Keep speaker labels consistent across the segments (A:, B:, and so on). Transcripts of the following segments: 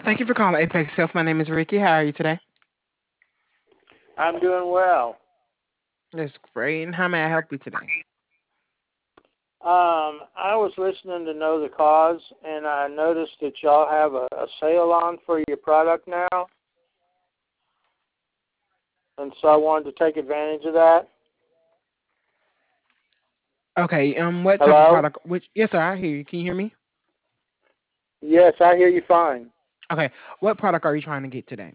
A: Thank you for calling Apex Health. My name is Ricky. How are you today?
B: I'm doing well.
A: That's great. And how may I help you today?
B: I was listening to Know the Cause, and I noticed that y'all have a sale on for your product now, and so I wanted to take advantage of that.
A: Okay. What type of
B: Hello?
A: product? Which? Yes, sir. I hear you. Can you hear me?
B: Yes, I hear you fine.
A: Okay. What product are you trying to get today?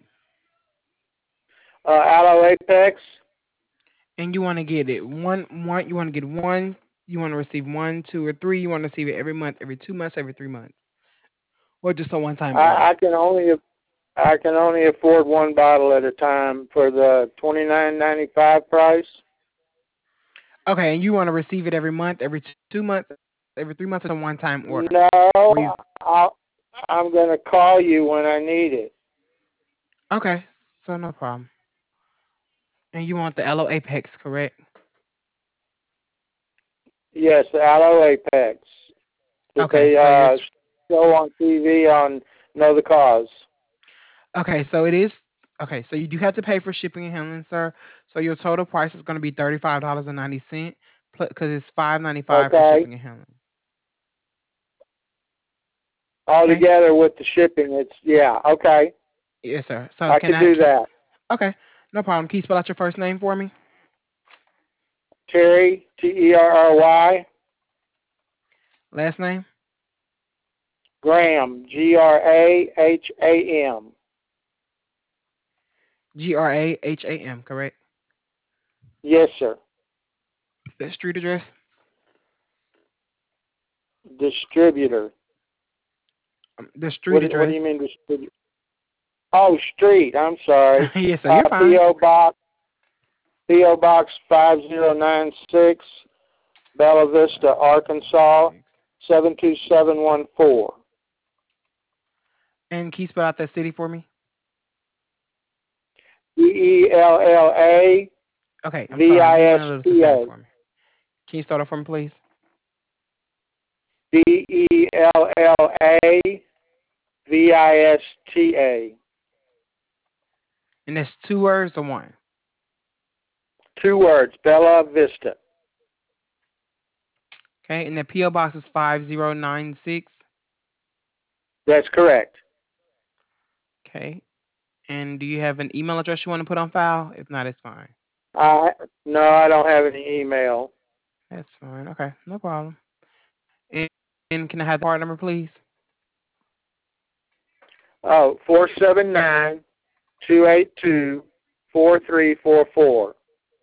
B: Aloe Apex?
A: And you want to get it one. You want to get one. You want to receive one, two, or three. You want to receive it every month, every 2 months, every 3 months, or just a one-time
B: I,
A: order.
B: I can only I can only afford one bottle at a time for the $29.95 price.
A: Okay. And you want to receive it every month, every 2 months, every 3 months, or just a one-time order?
B: No,
A: Where you?
B: I'll, I'm going to call you when I need it.
A: Okay. So no problem. And you want the Aloe Apex, correct?
B: Yes, the Aloe Apex that
A: Okay.
B: they
A: So
B: show on TV on Know the Cause.
A: okay, so it is okay. So you do have to pay for shipping and handling, sir. So your total price is going to be $35.90, because it's $5.95 for
B: Okay,
A: shipping and handling.
B: all
A: Okay.
B: together with the shipping, it's yeah. Okay,
A: Yes, sir. So
B: I
A: can
B: could
A: I?
B: do that.
A: Okay, no problem. Can you spell out your first name for me?
B: Terry Terry
A: Last name?
B: Graham Graham.
A: Graham, correct?
B: Yes, sir.
A: The street address?
B: Distributor.
A: The street
B: What do
A: address?
B: you mean distributor? Oh, street. I'm sorry.
A: Yes, sir. You're fine.
B: PO Box PO Box 5096, Bella Vista, Arkansas
A: 596.
B: 72714.
A: And can you spell out that city for me?
B: Della
A: Okay, I'm sorry. I'm moving a little too fast
B: Vista.
A: for me. Can you start off for me, please?
B: Della Vista.
A: And that's two words or one?
B: Two words, Bella Vista.
A: Okay, and the PO box is 5096.
B: That's correct.
A: Okay. And do you have an email address you want to put on file? If not, it's fine.
B: I No, I don't have any email.
A: That's fine. Okay, no problem. And can I have the card number, please?
B: Oh, 479-282-4344.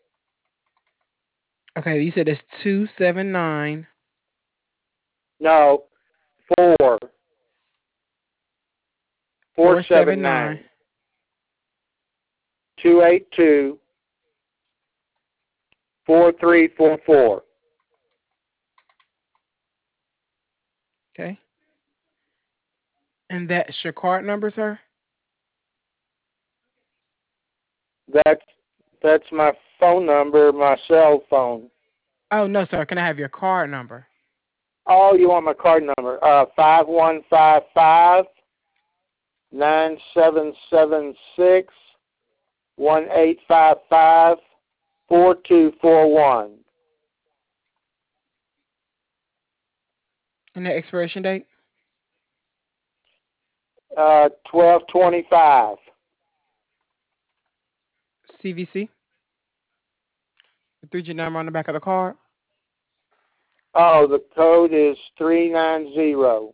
A: Okay, you said it's 279.
B: No, four. Four seven
A: 479.
B: nine 282-4344.
A: Okay. And that's your card number, sir?
B: That's my phone number, my cell phone.
A: Oh, no, sir. Can I have your card number?
B: Oh, you want my card number? 5155-9776-1855-4241.
A: And the expiration date?
B: 1225.
A: CVC? The three-digit number on the back of the card?
B: Oh, the code is 390.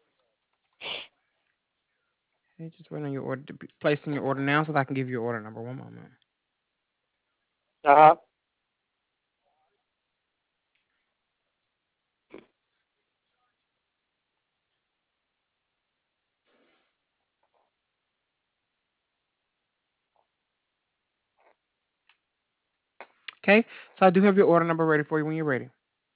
A: Okay, just waiting on your order to be placing your order now so that I can give you your order number. One moment.
B: Uh-huh.
A: Okay, so I do have your order number ready for you when you're ready.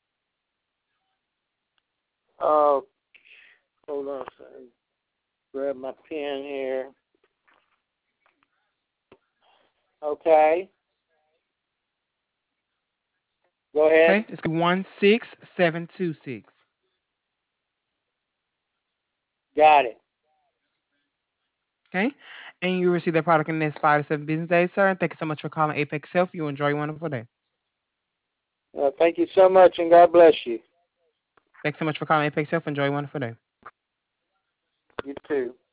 B: Oh, hold on a second. Grab my pen here. Okay. Go ahead.
A: Okay, it's 16726.
B: Got it.
A: Okay, and you receive that product in the next 5 to 7 business days, sir. And thank you so much for calling Apex Health. You enjoy your wonderful day.
B: Thank you so much, and God bless you.
A: Thanks so much for calling Apex Health. Enjoy your wonderful day.
B: You too.